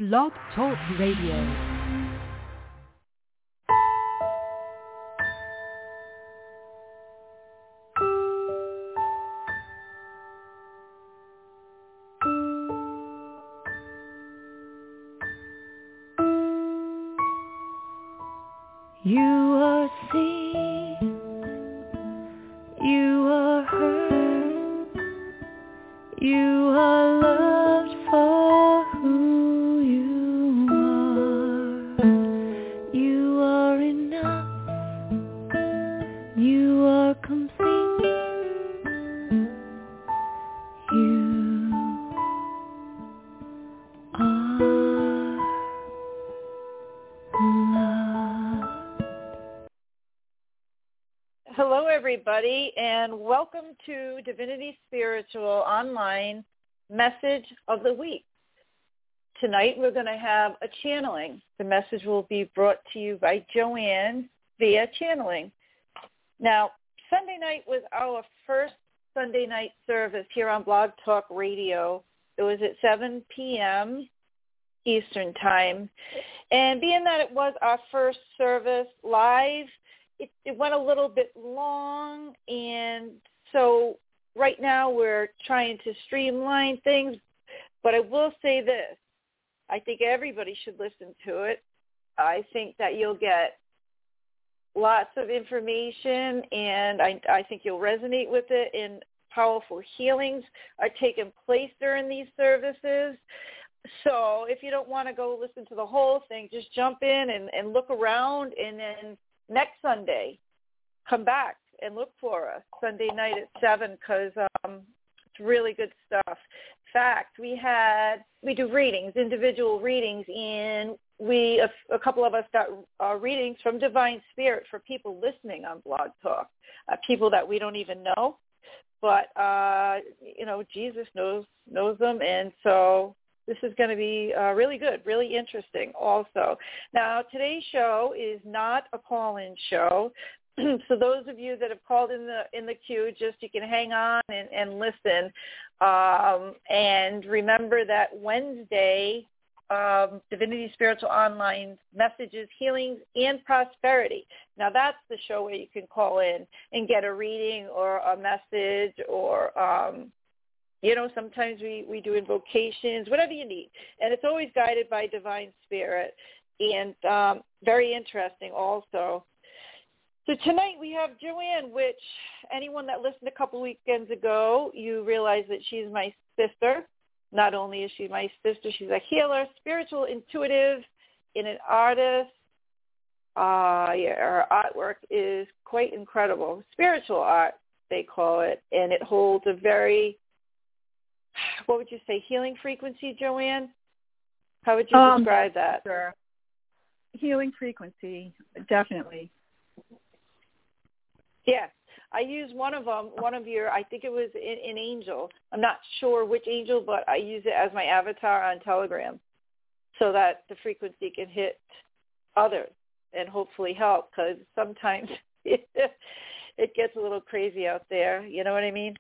Blog Talk Radio. You are seen, you are heard, you are loved for who you are enough, you are complete, you are love. Hello, everybody, and welcome to Divinity Spiritual Online Message of the Week. Tonight, we're going to have a channeling. The message will be brought to you by Joanne via channeling. Now, Sunday night was our first Sunday night service here on Blog Talk Radio. It was at 7 p.m. Eastern Time. And being that it was our first service live, it went a little bit long, and so right now we're trying to streamline things, but I will say this. I think everybody should listen to it. I think that you'll get lots of information, and I think you'll resonate with it, and powerful healings are taking place during these services. So if you don't want to go listen to the whole thing, just jump in and look around, and then next Sunday, come back and look for us Sunday night at 7 because it's really good stuff. In fact, we do readings, individual readings, and a couple of us got readings from Divine Spirit for people listening on Blog Talk, people that we don't even know, but Jesus knows them, and so this is going to be really good, really interesting also. Now, today's show is not a call-in show. So those of you that have called in the queue, just you can hang on and listen. And remember that Wednesday, Divinity Spiritual Online Messages, Healings, and Prosperity. Now, that's the show where you can call in and get a reading or a message or sometimes we do invocations, whatever you need. And it's always guided by Divine Spirit, and very interesting also. So tonight we have Joanne, which anyone that listened a couple weekends ago, you realize that she's my sister. Not only is she my sister, she's a healer, spiritual intuitive, and an artist. Her artwork is quite incredible. Spiritual art, they call it, and it holds a very, what would you say, healing frequency, Joanne? How would you describe that? Sure. Healing frequency, definitely. Yes. I use one of your, I think it was an angel. I'm not sure which angel, but I use it as my avatar on Telegram so that the frequency can hit others and hopefully help, because sometimes it gets a little crazy out there. You know what I mean?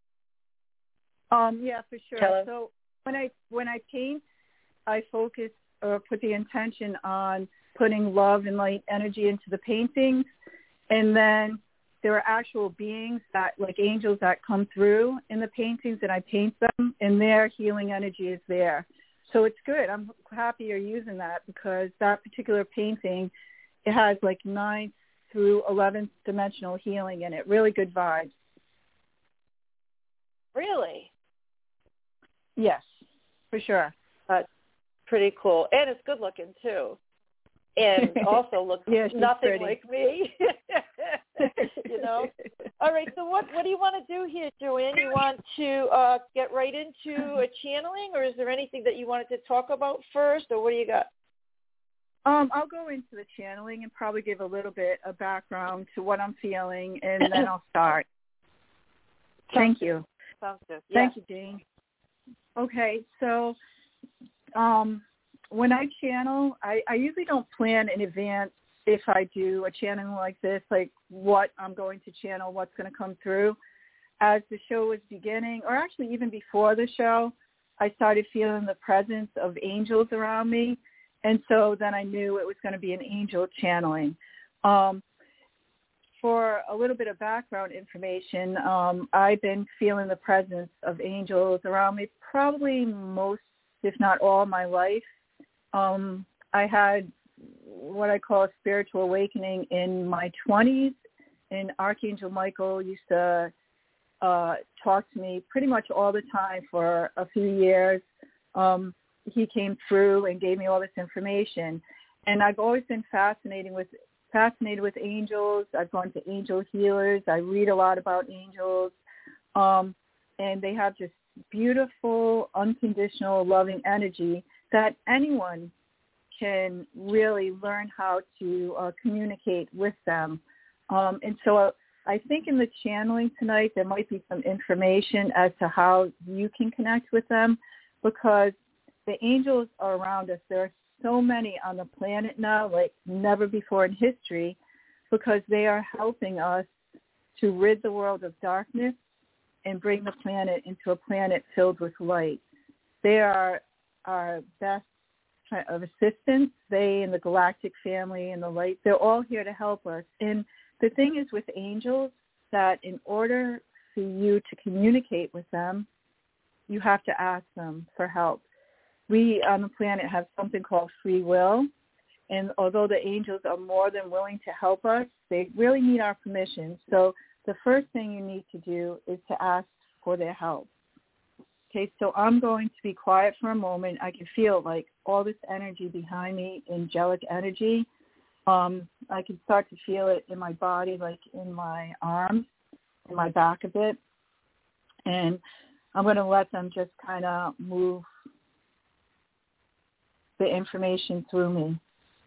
Yeah, for sure. Hello? So when I paint, I focus or put the intention on putting love and light energy into the paintings, and then there are actual beings that, like angels, that come through in the paintings, and I paint them, and their healing energy is there. So it's good. I'm happy you're using that, because that particular painting, it has like 9th through 11th dimensional healing in it. Really good vibes. Really? Yes, for sure. That's pretty cool. And it's good looking, too. And also looks nothing pretty. like me. All right, so what do you want to do here, Joanne? You want to get right into a channeling, or is there anything that you wanted to talk about first, or what do you got? I'll go into the channeling and probably give a little bit of background to what I'm feeling, and then I'll start. Thank you. Sounds good. Thank you, Dean. Okay, so when I channel, I usually don't plan in advance if I do a channeling like this, like what I'm going to channel, what's going to come through. As the show was beginning, or actually even before the show, I started feeling the presence of angels around me. And so then I knew it was going to be an angel channeling. For a little bit of background information, I've been feeling the presence of angels around me probably most, if not all, my life. I had what I call a spiritual awakening in my 20s, and Archangel Michael used to talk to me pretty much all the time for a few years. He came through and gave me all this information, and I've always been fascinated with angels. I've gone to angel healers. I read a lot about angels, and they have just beautiful, unconditional, loving energy that anyone can really learn how to communicate with them. And so I think in the channeling tonight, there might be some information as to how you can connect with them, because the angels are around us. There are so many on the planet now, like never before in history, because they are helping us to rid the world of darkness and bring the planet into a planet filled with light. They are our best of assistants. They and the galactic family and the light, they're all here to help us. And the thing is with angels that in order for you to communicate with them, you have to ask them for help. We on the planet have something called free will, and although the angels are more than willing to help us, they really need our permission. So the first thing you need to do is to ask for their help. Okay, so I'm going to be quiet for a moment. I can feel like all this energy behind me, angelic energy. I can start to feel it in my body, like in my arms, in my back a bit. And I'm going to let them just kind of move the information through me.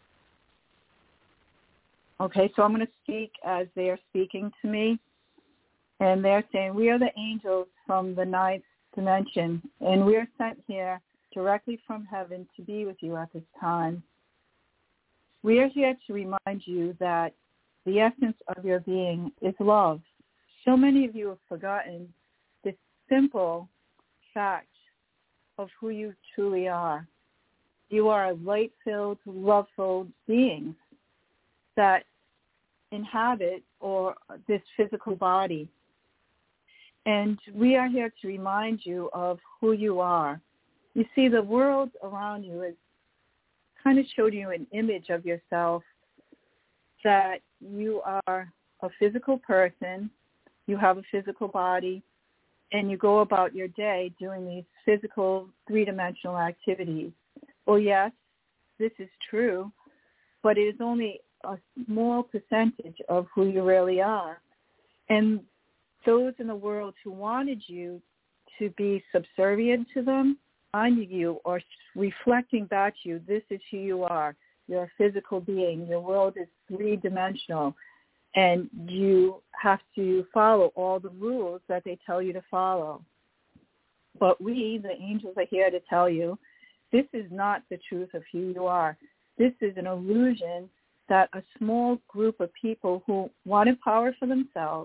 Okay, so I'm going to speak as they are speaking to me. And they're saying, we are the angels from the ninth dimension, and we are sent here directly from heaven to be with you at this time. We are here to remind you that the essence of your being is love. So many of you have forgotten this simple fact of who you truly are. You are light-filled, love-filled beings that inhabit this physical body. And we are here to remind you of who you are. You see, the world around you is kind of showed you an image of yourself that you are a physical person, you have a physical body, and you go about your day doing these physical three-dimensional activities. Well, yes, this is true, but it is only a small percentage of who you really are. And those in the world who wanted you to be subservient to them, on you or reflecting back to you, this is who you are. You're a physical being. Your world is three-dimensional, and you have to follow all the rules that they tell you to follow. But we, the angels, are here to tell you, this is not the truth of who you are. This is an illusion that a small group of people who wanted power for themselves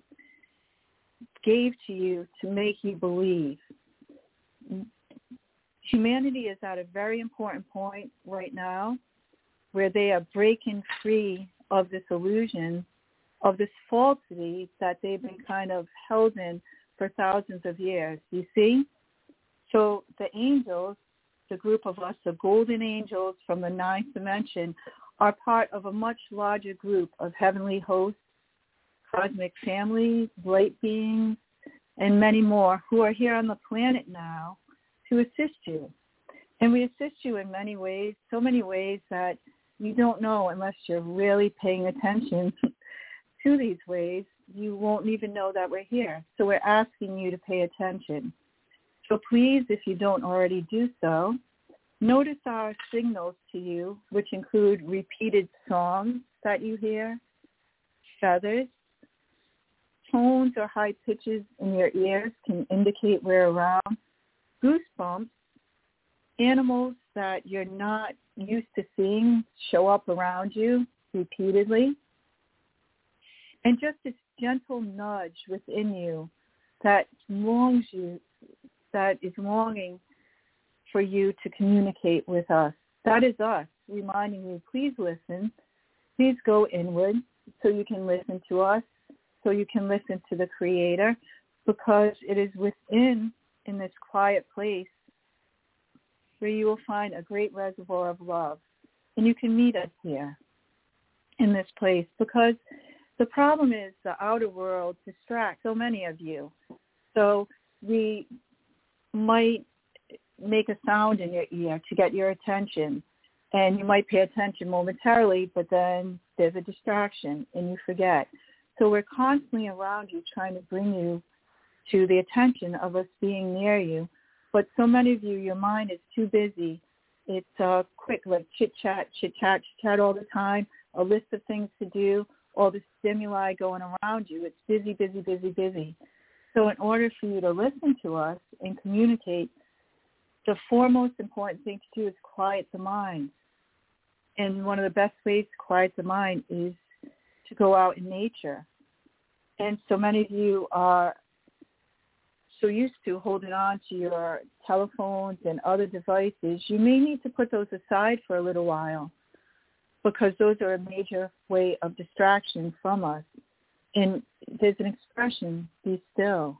gave to you to make you believe. Humanity is at a very important point right now where they are breaking free of this illusion, of this falsity that they've been kind of held in for thousands of years. You see? So the angels, the group of us, the golden angels from the ninth dimension, are part of a much larger group of heavenly hosts, cosmic families, light beings, and many more who are here on the planet now to assist you. And we assist you in many ways, so many ways that you don't know unless you're really paying attention to these ways. You won't even know that we're here. So we're asking you to pay attention. So please, if you don't already do so, notice our signals to you, which include repeated songs that you hear, feathers, tones or high pitches in your ears can indicate we're around, goosebumps, animals that you're not used to seeing show up around you repeatedly, and just this gentle nudge within you that longs you, that is longing for you to communicate with us. That is us reminding you, please listen. Please go inward so you can listen to us, so you can listen to the Creator, because it is within, in this quiet place, where you will find a great reservoir of love. And you can meet us here in this place, because the problem is the outer world distracts so many of you. So we might make a sound in your ear to get your attention, and you might pay attention momentarily, but then there's a distraction and you forget. So we're constantly around you trying to bring you to the attention of us being near you. But so many of you, your mind is too busy. It's quick, like chit-chat all the time, a list of things to do, all the stimuli going around you. It's busy, busy, busy, busy. So in order for you to listen to us and communicate, the foremost important thing to do is quiet the mind. And one of the best ways to quiet the mind is to go out in nature. And so many of you are so used to holding on to your telephones and other devices, you may need to put those aside for a little while, because those are a major way of distraction from us. And there's an expression, be still.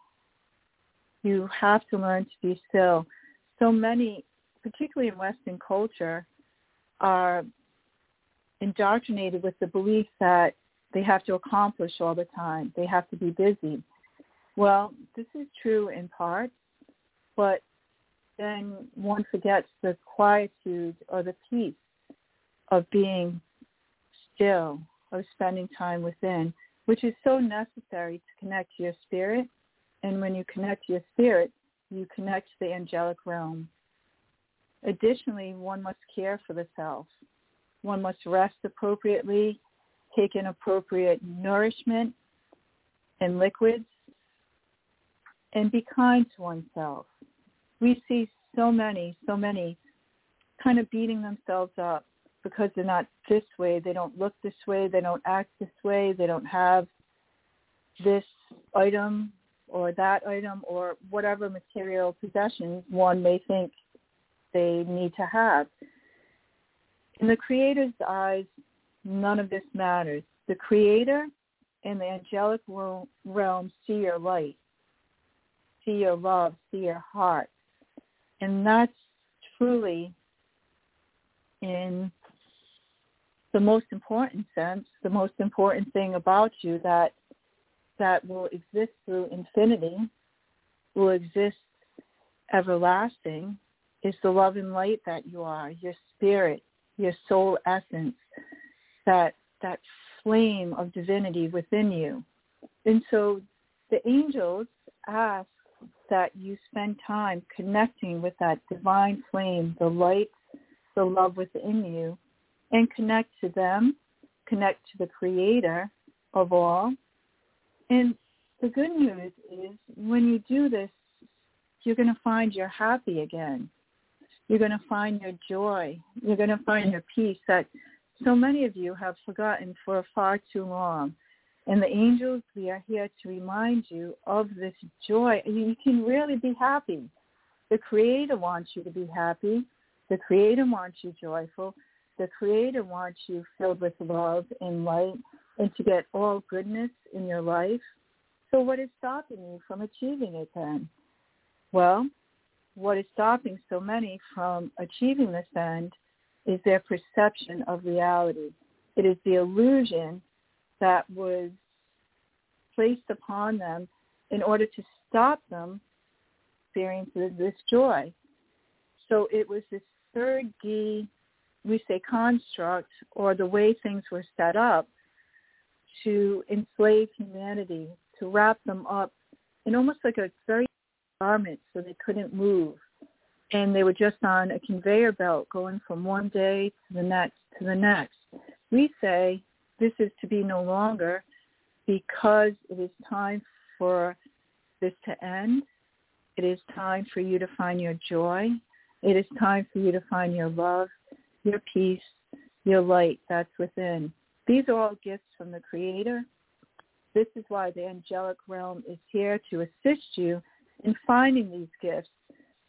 You have to learn to be still. So many, particularly in Western culture, are indoctrinated with the belief that they have to accomplish all the time. They have to be busy. Well, this is true in part, but then one forgets the quietude or the peace of being still, of spending time within, which is so necessary to connect to your spirit. And when you connect to your spirit, you connect to the angelic realm. Additionally, one must care for the self. One must rest appropriately, take in appropriate nourishment and liquids, and be kind to oneself. We see so many kind of beating themselves up because they're not this way, they don't look this way, they don't act this way, they don't have this item or that item or whatever material possessions one may think they need to have. In the Creator's eyes, none of this matters. The Creator and the angelic realm see your light, see your love, see your heart. And that's truly, in the most important sense, the most important thing about you that will exist through infinity, will exist everlasting, is the love and light that you are, your spirit, your soul essence, that flame of divinity within you. And so the angels ask that you spend time connecting with that divine flame, the light, the love within you, and connect to them, connect to the Creator of all. And the good news is when you do this, you're going to find you're happy again. You're going to find your joy. You're going to find your peace that so many of you have forgotten for far too long. And the angels, we are here to remind you of this joy. You can really be happy. The Creator wants you to be happy. The Creator wants you joyful. The Creator wants you filled with love and light and to get all goodness in your life. So what is stopping you from achieving it then? Well, what is stopping so many from achieving this end is their perception of reality. It is the illusion that was placed upon them in order to stop them experiencing this joy. So it was this third D, we say construct, or the way things were set up to enslave humanity, to wrap them up in almost like a very garment so they couldn't move. And they were just on a conveyor belt going from one day to the next to the next. We say this is to be no longer, because it is time for this to end. It is time for you to find your joy. It is time for you to find your love, your peace, your light that's within. These are all gifts from the Creator. This is why the angelic realm is here to assist you in finding these gifts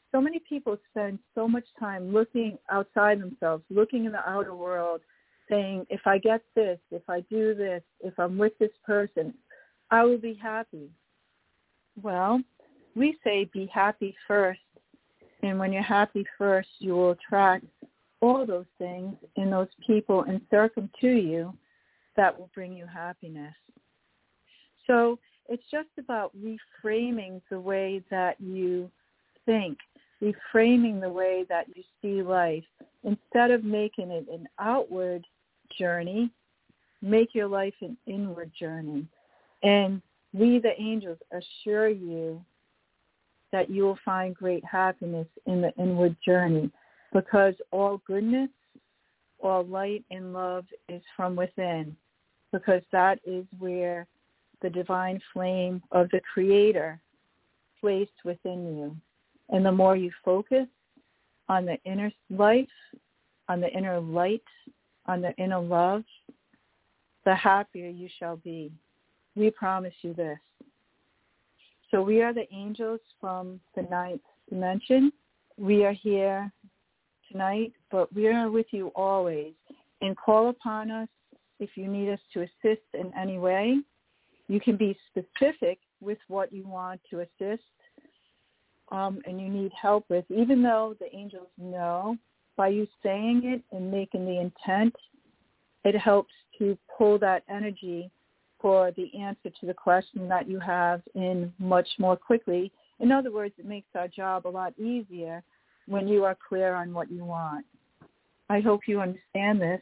so many people spend so much time looking outside themselves, looking in the outer world, saying, if I get this, if I do this, if I'm with this person, I will be happy. Well, we say be happy first. And when you're happy first, you will attract all those things and those people and circum to you that will bring you happiness. So it's just about reframing the way that you think, reframing the way that you see life. Instead of making it an outward journey, make your life an inward journey. And we, the angels, assure you that you will find great happiness in the inward journey, because all goodness, all light and love is from within, because that is where the divine flame of the Creator placed within you. And the more you focus on the inner life, on the inner light, on the inner love, the happier you shall be. We promise you this. So we are the angels from the ninth dimension. We are here tonight, but we are with you always. And call upon us if you need us to assist in any way. You can be specific with what you want to assist and you need help with, even though the angels know. By you saying it and making the intent, it helps to pull that energy for the answer to the question that you have in much more quickly. In other words, it makes our job a lot easier when you are clear on what you want. I hope you understand this.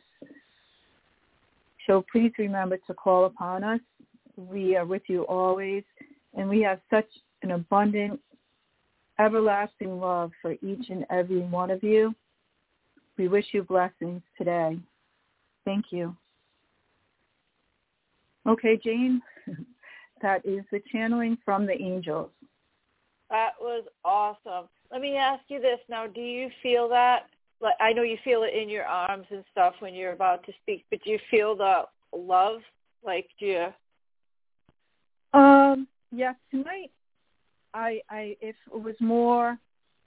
So please remember to call upon us. We are with you always, and we have such an abundant, everlasting love for each and every one of you. We wish you blessings today. Thank you. Okay, Jane, that is the channeling from the angels. That was awesome. Let me ask you this now. Do you feel that? Like, I know you feel it in your arms and stuff when you're about to speak, but do you feel the love? Like, do you? Yes, tonight, if it was more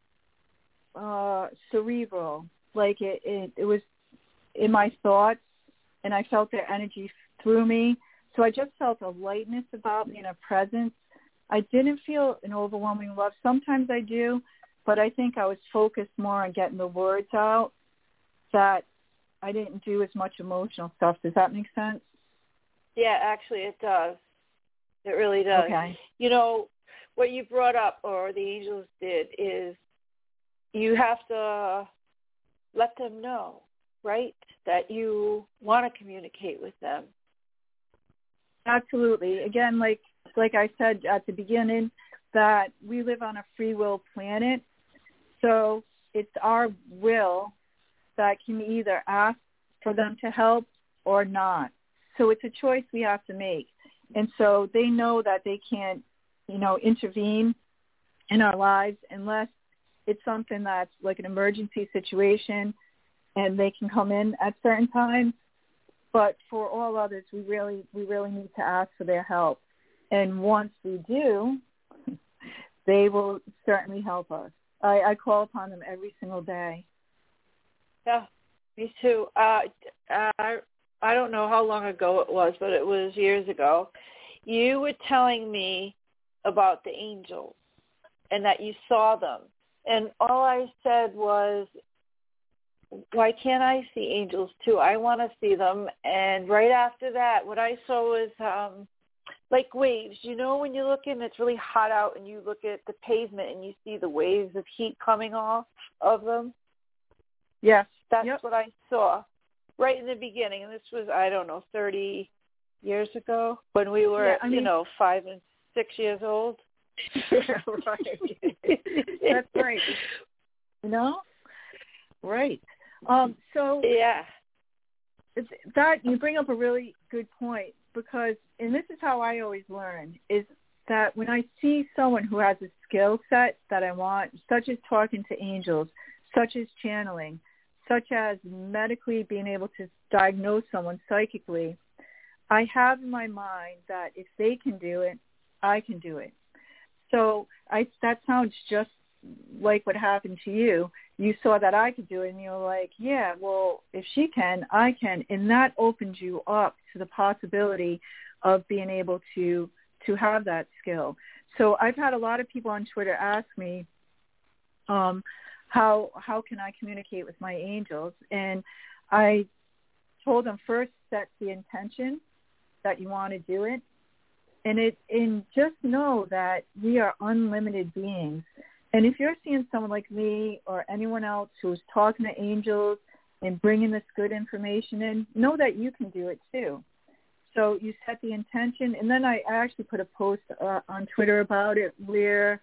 cerebral, like it was in my thoughts, and I felt their energy through me. So I just felt a lightness about me and a presence. I didn't feel an overwhelming love. Sometimes I do, but I think I was focused more on getting the words out, that I didn't do as much emotional stuff. Does that make sense? Yeah, actually it does. It really does. Okay. You know, what you brought up, or the angels did, is you have to let them know, right, that you want to communicate with them. Absolutely. Again, like I said at the beginning, that we live on a free will planet. So it's our will that can either ask for them to help or not. So it's a choice we have to make. And so they know that they can't, intervene in our lives unless it's something that's like an emergency situation and they can come in at certain times. But for all others, we really need to ask for their help. And once we do, they will certainly help us. I call upon them every single day. Yeah, me too. I don't know how long ago it was, but it was years ago. You were telling me about the angels and that you saw them. And all I said was, why can't I see angels too? I want to see them. And right after that, what I saw was like waves. You know, when you look in, it's really hot out, and you look at the pavement and you see the waves of heat coming off of them? Yes. That's what I saw right in the beginning. And this was, 30 years ago when we were, 5 and 6 years old. Yeah, right. That's right. Right. So yeah, that you bring up a really good point, because, and this is how I always learn, is that when I see someone who has a skill set that I want, such as talking to angels, such as channeling, such as medically being able to diagnose someone psychically, I have in my mind that if they can do it, I can do it. So that sounds just like what happened to you, you saw that I could do it, and you're like, yeah, well, if she can, I can. And that opens you up to the possibility of being able to have that skill. So I've had a lot of people on Twitter ask me, how can I communicate with my angels? And I told them, first set the intention that you want to do it. And just know that we are unlimited beings. And if you're seeing someone like me or anyone else who's talking to angels and bringing this good information in, know that you can do it too. So you set the intention, and then I actually put a post on Twitter about it where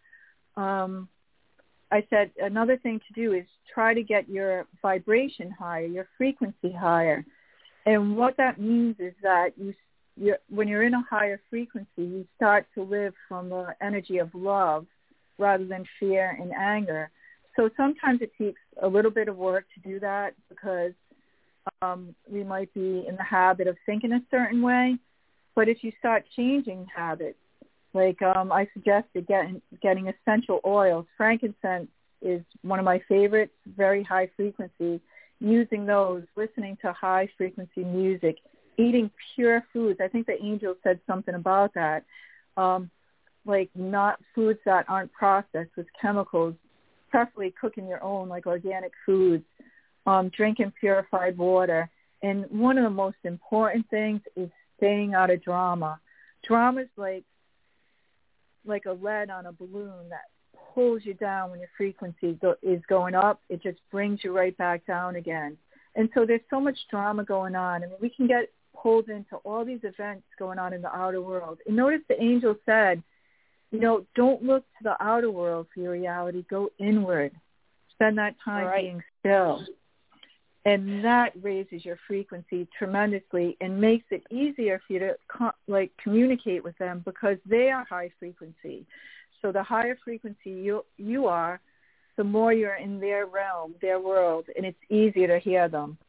I said another thing to do is try to get your vibration higher, your frequency higher. And what that means is that when you're in a higher frequency, you start to live from the energy of love rather than fear and anger. So sometimes it takes a little bit of work to do that because we might be in the habit of thinking a certain way. But if you start changing habits, like I suggested getting essential oils. Frankincense is one of my favorites, very high frequency. Using those, listening to high frequency music, eating pure foods. I think the angel said something about that. Like not foods that aren't processed with chemicals, preferably cooking your own, like organic foods, drinking purified water. And one of the most important things is staying out of drama. Drama is like a lead on a balloon that pulls you down when your frequency is going up. It just brings you right back down again. And so there's so much drama going on. I mean, we can get pulled into all these events going on in the outer world. And notice the angel said, don't look to the outer world for your reality. Go inward. Spend that time being still. And that raises your frequency tremendously and makes it easier for you to communicate with them because they are high frequency. So the higher frequency you are, the more you're in their realm, their world, and it's easier to hear them.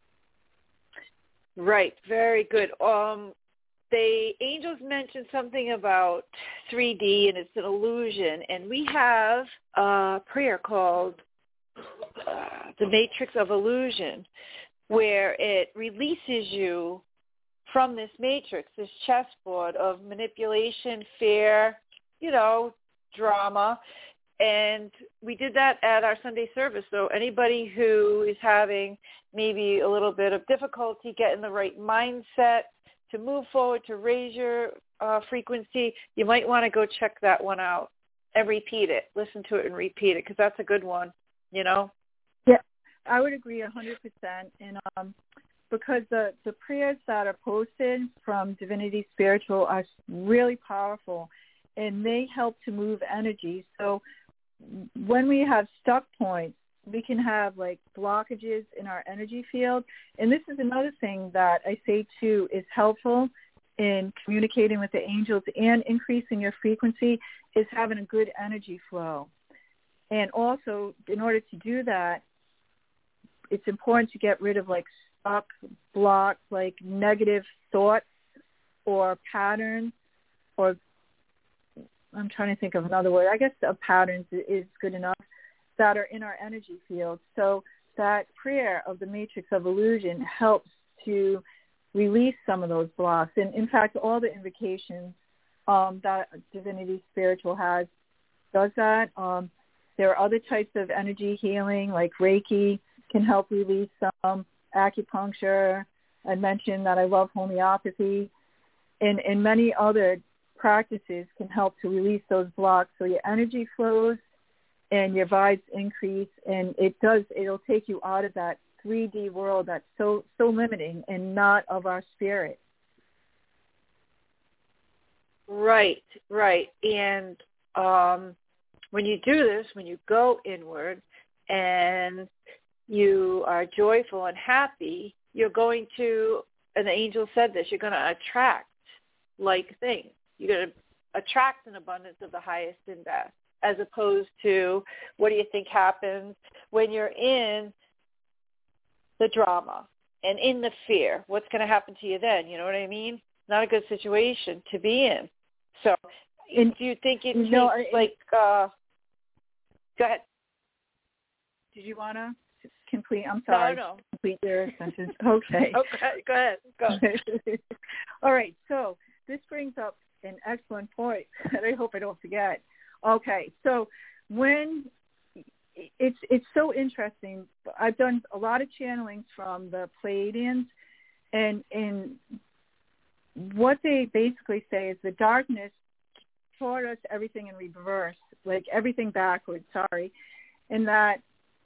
Right. Very good. The angels mentioned something about 3D, and it's an illusion. And we have a prayer called the Matrix of Illusion, where it releases you from this matrix, this chessboard of manipulation, fear, drama. And we did that at our Sunday service. So anybody who is having maybe a little bit of difficulty getting the right mindset to move forward, to raise your frequency, you might want to go check that one out and repeat it. Listen to it and repeat it because that's a good one, Yeah, I would agree 100%. And because the prayers that are posted from Divinity Spiritual are really powerful, and they help to move energy. So when we have stuck points, we can have blockages in our energy field. And this is another thing that I say too is helpful in communicating with the angels and increasing your frequency is having a good energy flow. And also, in order to do that, it's important to get rid of stuck, blocked, negative thoughts or patterns, or I'm trying to think of another word. I guess patterns is good enough, that are in our energy field. So that prayer of the Matrix of Illusion helps to release some of those blocks. And in fact, all the invocations that Divinity Spiritual has does that. There are other types of energy healing, like Reiki can help release some, acupuncture. I mentioned that I love homeopathy. And many other practices can help to release those blocks so your energy flows and your vibes increase, and it'll take you out of that 3D world that's so limiting and not of our spirit. Right. And when you do this, when you go inward and you are joyful and happy, you're going to, and the angel said this, you're going to attract like things. You're going to attract an abundance of the highest and best, as opposed to what do you think happens when you're in the drama and in the fear? What's going to happen to you then? You know what I mean? Not a good situation to be in. So do you think it's Go ahead. Did you want to complete? I'm sorry. No. Complete your sentence. Okay. Okay. Go ahead. Go. All right. So this brings up an excellent point that I hope I don't forget. Okay. So when it's so interesting. I've done a lot of channelings from the Pleiadians, and what they basically say is the darkness taught us everything in reverse, like everything backwards, and that,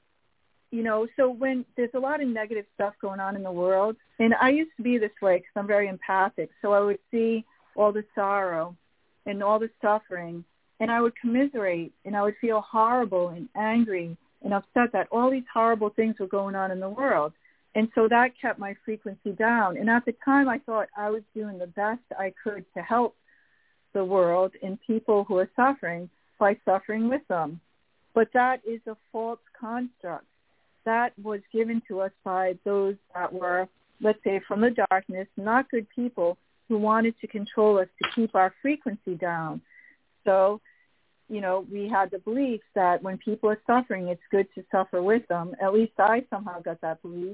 so when there's a lot of negative stuff going on in the world, and I used to be this way because I'm very empathic, so I would see all the sorrow and all the suffering, and I would commiserate, and I would feel horrible and angry and upset that all these horrible things were going on in the world. And so that kept my frequency down. And at the time, I thought I was doing the best I could to help the world and people who are suffering by suffering with them. But that is a false construct. That was given to us by those that were, let's say, from the darkness, not good people who wanted to control us to keep our frequency down. So, we had the belief that when people are suffering, it's good to suffer with them. At least I somehow got that belief.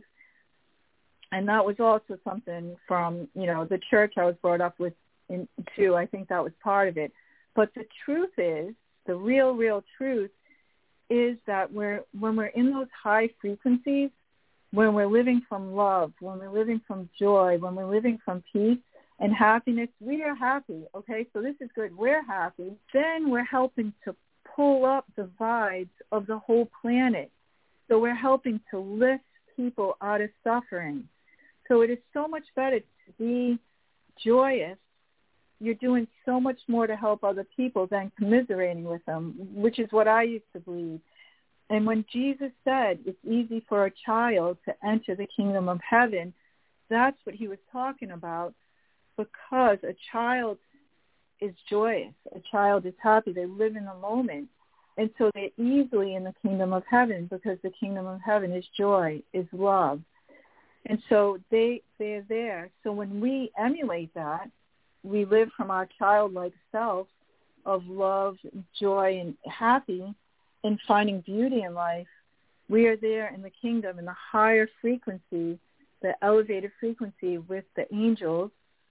And that was also something from, the church I was brought up with too. I think that was part of it. But the truth is, the real truth is that when we're in those high frequencies, when we're living from love, when we're living from joy, when we're living from peace and happiness, we are happy, okay? So this is good. We're happy. Then we're helping to pull up the vibes of the whole planet. So we're helping to lift people out of suffering. So it is so much better to be joyous. You're doing so much more to help other people than commiserating with them, which is what I used to believe. And when Jesus said it's easy for a child to enter the kingdom of heaven, that's what he was talking about, because a child is joyous. A child is happy. They live in the moment. And so they're easily in the kingdom of heaven, because the kingdom of heaven is joy, is love. And so they're there. So when we emulate that, we live from our childlike self of love, joy, and happy, and finding beauty in life. We are there in the kingdom, in the higher frequency, the elevated frequency with the angels,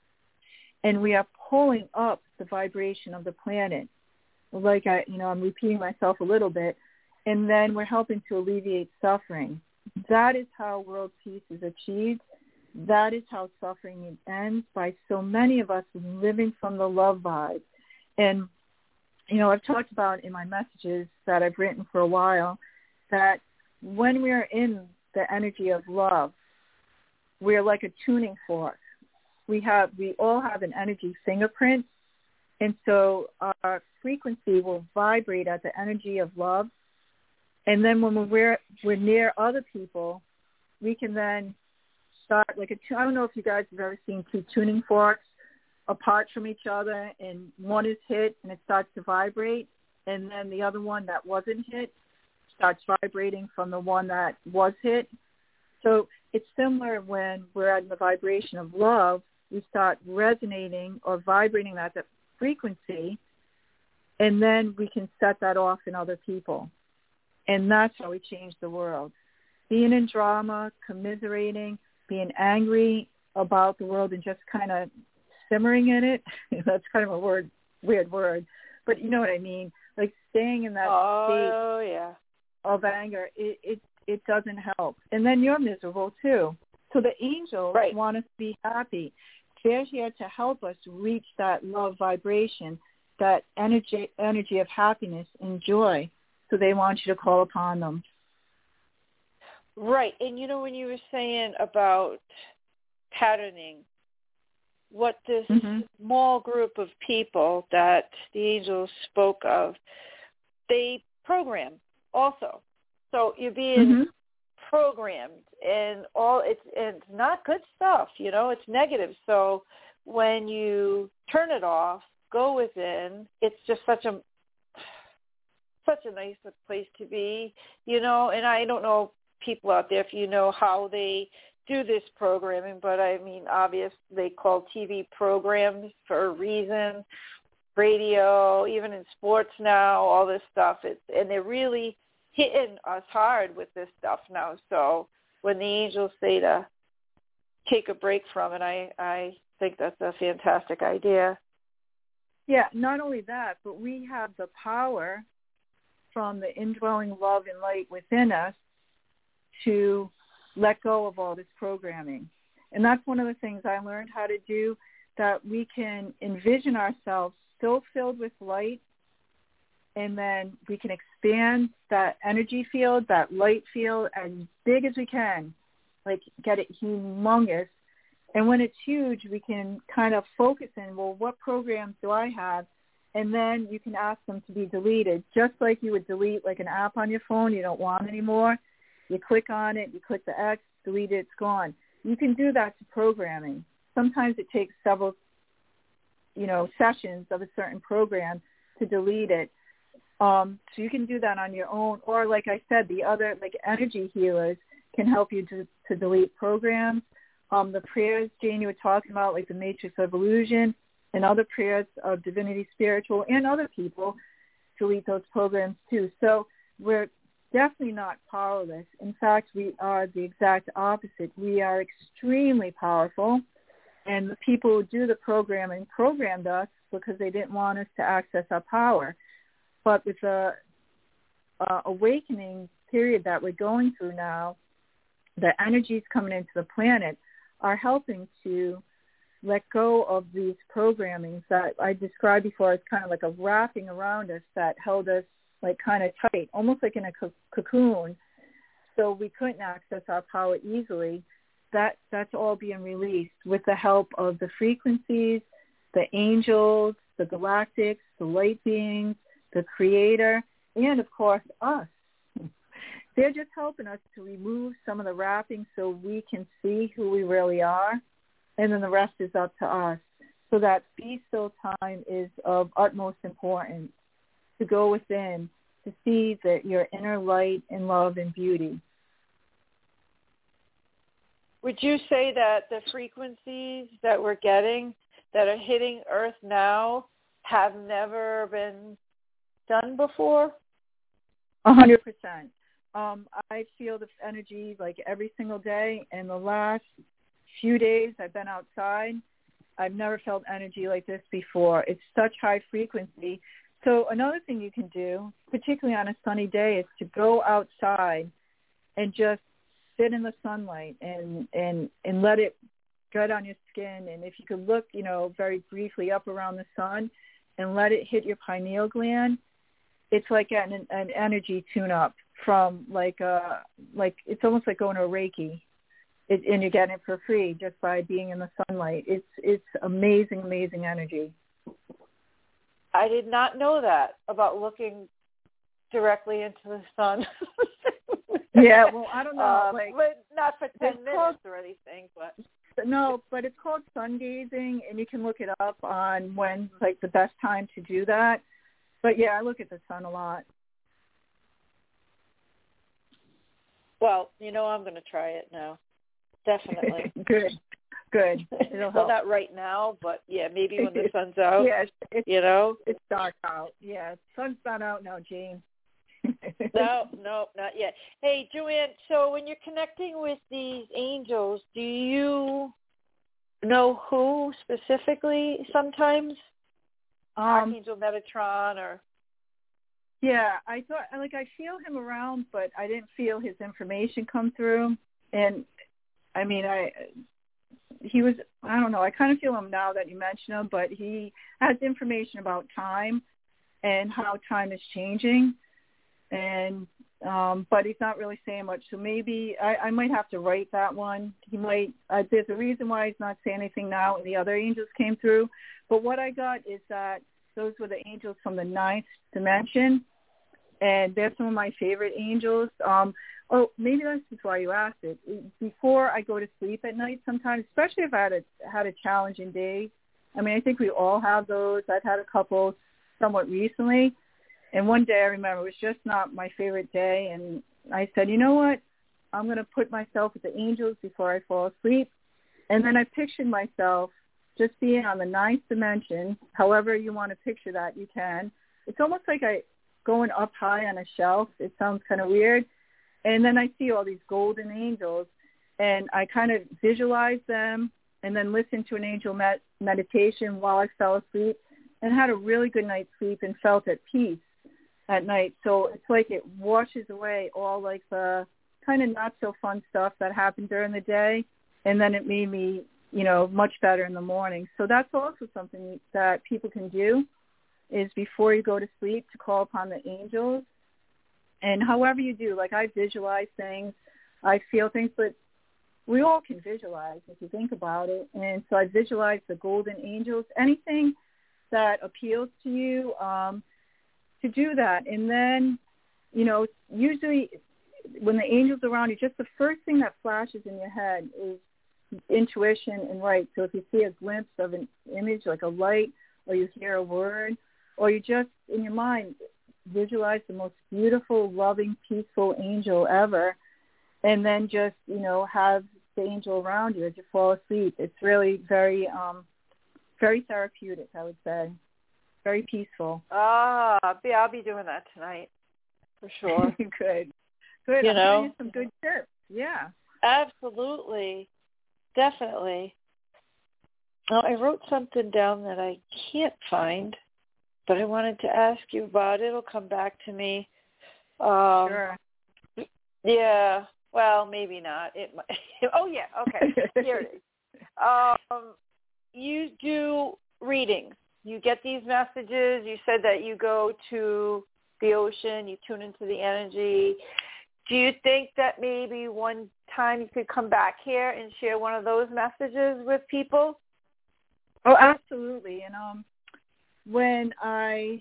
and we are pulling up the vibration of the planet. Like I'm repeating myself a little bit, and then we're helping to alleviate suffering. That is how world peace is achieved. That is how suffering ends, by so many of us living from the love vibe. And, I've talked about in my messages that I've written for a while that when we're in the energy of love, we're like a tuning fork. We all have an energy fingerprint, and so our frequency will vibrate at the energy of love. And then when we're near other people, we can then start I don't know if you guys have ever seen two tuning forks apart from each other, and one is hit and it starts to vibrate, and then the other one that wasn't hit starts vibrating from the one that was hit. So it's similar when we're at the vibration of love. We start resonating or vibrating at that frequency, and then we can set that off in other people. And that's how we change the world. Being in drama, commiserating, being angry about the world and just kind of simmering in it, that's kind of a weird word, but you know what I mean, like staying in that state of anger, it doesn't help. And then you're miserable too. So the angels want us to be happy. They're here to help us reach that love vibration, that energy of happiness and joy. So they want you to call upon them. Right. And when you were saying about patterning, what this small group of people that the angels spoke of, they program also. So you're being programmed, and it's not good stuff, it's negative. So when you turn it off, go within, it's just such a nice place to be, and I don't know people out there if you know how they do this programming, but I mean, obvious, they call TV programs for a reason. radio, even in sports now, all this stuff. And they're really hitting us hard with this stuff now. So when the angels say to take a break from it, I think that's a fantastic idea. Yeah, not only that, but we have the power from the indwelling love and light within us to let go of all this programming. And that's one of the things I learned how to do, that we can envision ourselves still filled with light, and then we can expand that energy field, that light field, as big as we can, like get it humongous. And when it's huge, we can kind of focus in, well, what programs do I have? And then you can ask them to be deleted, just like you would delete like an app on your phone you don't want anymore. You click on it, you click the X, delete it, it's gone. You can do that to programming. Sometimes it takes several, sessions of a certain program to delete it. So you can do that on your own. Or like I said, the other, like energy healers can help you to delete programs. The prayers, Jane, you were talking about, like the Matrix of Illusion, and other prayers of Divinity Spiritual and other people delete those programs too. So we're definitely not powerless. In fact, we are the exact opposite. We are extremely powerful, and the people who do the programming programmed us because they didn't want us to access our power. But with the awakening period that we're going through now, the energies coming into the planet are helping to let go of these programmings that I described before as kind of like a wrapping around us that held us like kind of tight, almost like in a cocoon, so we couldn't access our power easily. That's all being released with the help of the frequencies, the angels, the galactics, the light beings, the Creator, and of course us. They're just helping us to remove some of the wrapping so we can see who we really are, and then the rest is up to us. So that be still time is of utmost importance, to go within, to see that your inner light and love and beauty. Would you say that the frequencies that we're getting that are hitting Earth now have never been done before? 100%. I feel this energy like every single day, and the last few days I've been outside, I've never felt energy like this before. It's such high frequency. So another thing you can do, particularly on a sunny day, is to go outside and just sit in the sunlight and let it get on your skin. And if you could look, very briefly up around the sun and let it hit your pineal gland, it's like an energy tune-up from like it's almost like going to a Reiki. And you're getting it for free just by being in the sunlight. It's amazing, amazing energy. I did not know that about looking directly into the sun. Yeah, well, I don't know. But not for 10 minutes or anything. No, but it's called sun gazing, and you can look it up on when's like the best time to do that. But yeah, I look at the sun a lot. Well, I'm going to try it now. Definitely. Good. It'll help. Well, not right now, but yeah, maybe when the sun's out. Yeah, It's dark out. Yeah, sun's not out now, Jane. No, not yet. Hey, Joanne, so when you're connecting with these angels, do you know who specifically sometimes? Archangel Metatron or... Yeah, I thought, I feel him around, but I didn't feel his information come through. And, I mean, he was, I don't know, I kind of feel him now that you mention him, but he has information about time and how time is changing. And, but he's not really saying much. So maybe I might have to write that one. He might, there's a reason why he's not saying anything now, and the other angels came through. But what I got is that those were the angels from the 9th dimension, and they're some of my favorite angels. Maybe that's just why you asked it. Before I go to sleep at night sometimes, especially if I had a challenging day, I mean, I think we all have those. I've had a couple somewhat recently, and one day I remember it was just not my favorite day, and I said, you know what, I'm going to put myself with the angels before I fall asleep. And then I pictured myself just being on the ninth dimension, however you want to picture that, you can. It's almost like going up high on a shelf. It sounds kind of weird. And then I see all these golden angels, and I kind of visualize them and then listen to an angel meditation while I fell asleep and had a really good night's sleep and felt at peace at night. So it's like it washes away all like the kind of not so fun stuff that happened during the day, and then it made me, much better in the morning. So that's also something that people can do, is before you go to sleep to call upon the angels. And however you do, like I visualize things, I feel things, but we all can visualize if you think about it. And so I visualize the golden angels, anything that appeals to you, to do that. And then, usually when the angel's around you, just the first thing that flashes in your head is intuition and right. So if you see a glimpse of an image, like a light, or you hear a word, or you just, in your mind, visualize the most beautiful, loving, peaceful angel ever, and then just, have the angel around you as you fall asleep. It's really very, very therapeutic, I would say. Very peaceful. I'll be doing that tonight, for sure. Good. I'm giving you some good tips. Yeah. Absolutely. Definitely. Well, I wrote something down that I can't find, but I wanted to ask you about it. It'll come back to me. Sure. Yeah. Well, maybe not. It might. Oh, yeah. Okay. Here it is. You do readings. You get these messages. You said that you go to the ocean. You tune into the energy. Do you think that maybe one time you could come back here and share one of those messages with people? Oh, absolutely. And when I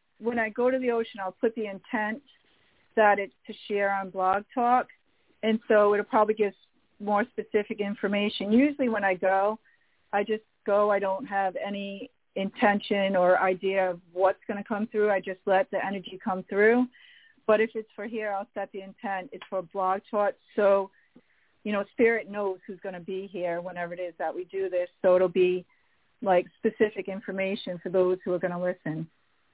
go to the ocean, I'll put the intent that it's to share on Blog Talk, and so it'll probably give more specific information. Usually when I go, I just go. I don't have any intention or idea of what's going to come through. I just let the energy come through. But if it's for here, I'll set the intent. It's for Blog Talk. So, Spirit knows who's going to be here whenever it is that we do this. So it'll be like specific information for those who are going to listen.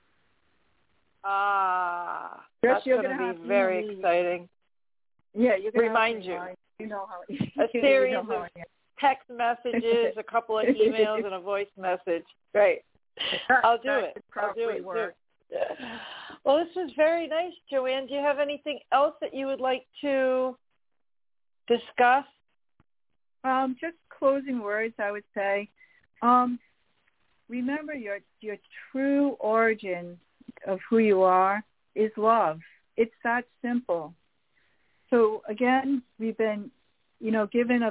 That's going to be very exciting. Yeah, you're going to remind you. You know how a series of text messages, a couple of emails, and a voice message. Great. I'll do it. Well, this was very nice, Joanne. Do you have anything else that you would like to discuss? Just closing words, I would say. Remember your true origin of who you are is love. It's that simple. So again, we've been, given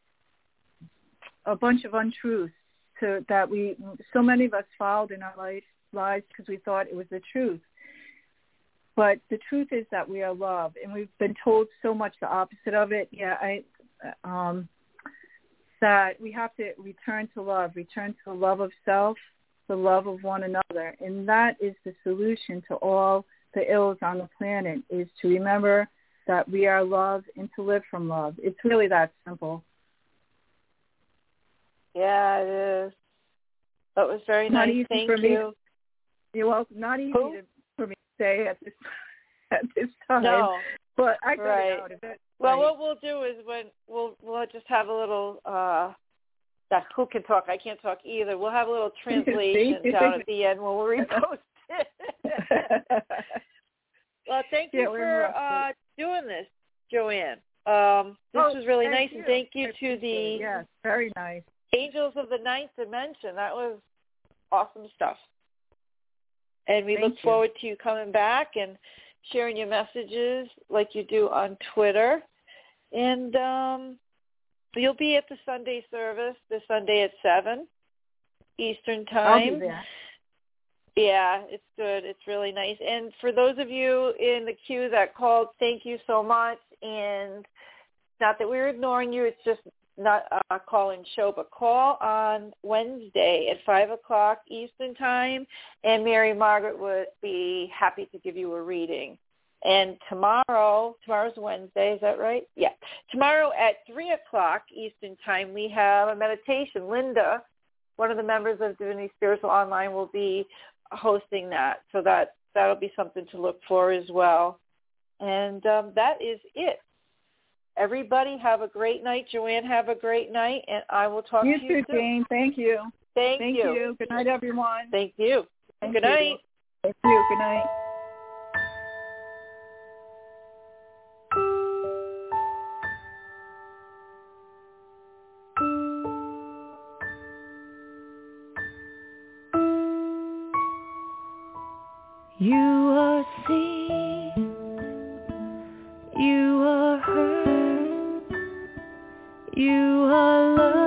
a bunch of untruths that so many of us followed in our lives because we thought it was the truth. But the truth is that we are love, and we've been told so much the opposite of it. Yeah, that we have to return to the love of self, the love of one another. And that is the solution to all the ills on the planet, is to remember that we are love and to live from love. It's really that simple. Yeah, it is. That was very nice. Thank you. You're welcome. Not easy for me to say at this time. No. But I got it out. Well, what we'll do is when we'll just have a little. Who can talk? I can't talk either. We'll have a little translation down at the end when we'll repost it. Well, thank you for doing this, Joanne. This was really nice, and thank you to the very nice Angels of the Ninth Dimension. That was awesome stuff. And we look forward to you coming back and sharing your messages like you do on Twitter. And you'll be at the Sunday service this Sunday at 7 Eastern Time. I'll be there. Yeah, it's good. It's really nice. And for those of you in the queue that called, thank you so much. And not that we're ignoring you, it's just not a call-in show, but call on Wednesday at 5 o'clock Eastern Time, and Mary Margaret would be happy to give you a reading. And tomorrow's Wednesday, is that right? Yeah. Tomorrow at 3 o'clock Eastern Time, we have a meditation. Linda one of the members of Divinity Spiritual Online will be hosting that. So that'll be something to look for as well. And that is it. Everybody have a great night. Joanne, have a great night, and I will talk to you soon. You too, Jane. Thank you. Thank you. Good night, everyone. Thank you. Good night. Thank you. Good night. You are seen, you are heard, you are loved.